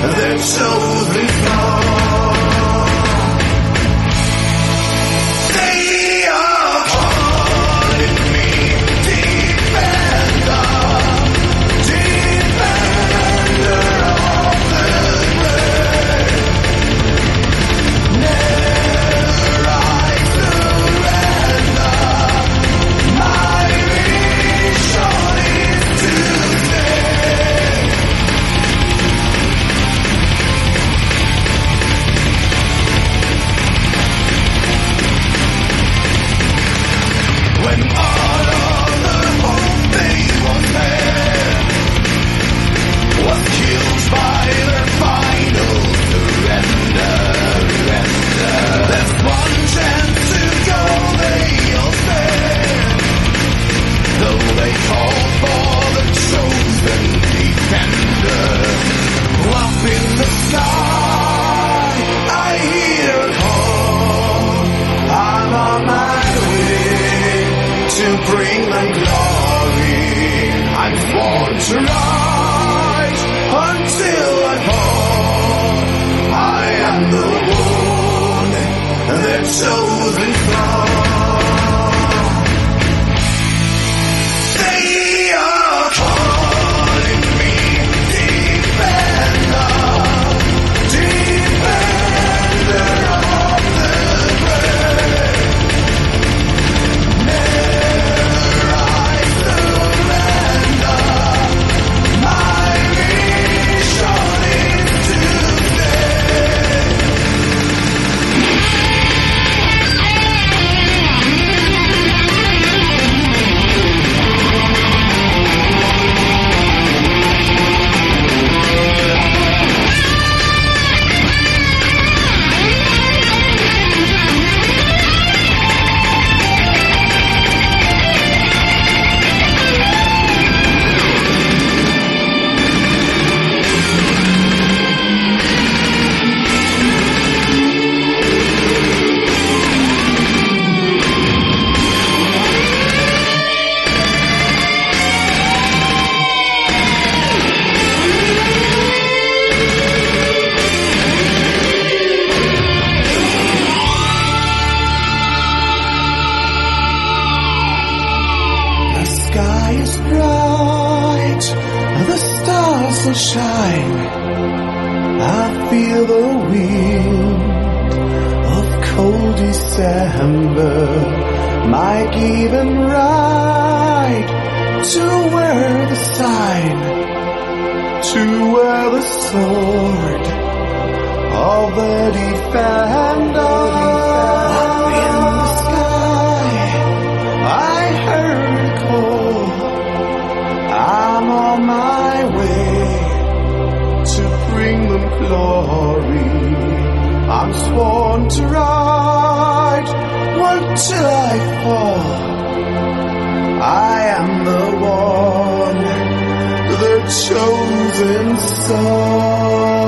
the chosen one. They are calling me defender of the grave. Never I surrender. My mission is to stay. When all of the hope they once had was killed by their final surrender. There's one chance to go, they all said, though they call for the chosen defender. Up in the sky, I hear a call. I'm on my way to bring them glory. I'm born to rise until I fall. I am the one, their chosen throne. They are calling me defender of the grave. Never I surrender. My mission is to stay. The sky is bright, the stars will shine. I feel the wind of cold December, my given right to wear the sign, to wear the sword of the defender. Up in the sky, I heard a call. I'm on my way to bring them glory. I'm sworn to ride until I fall. I am the one, the chosen son.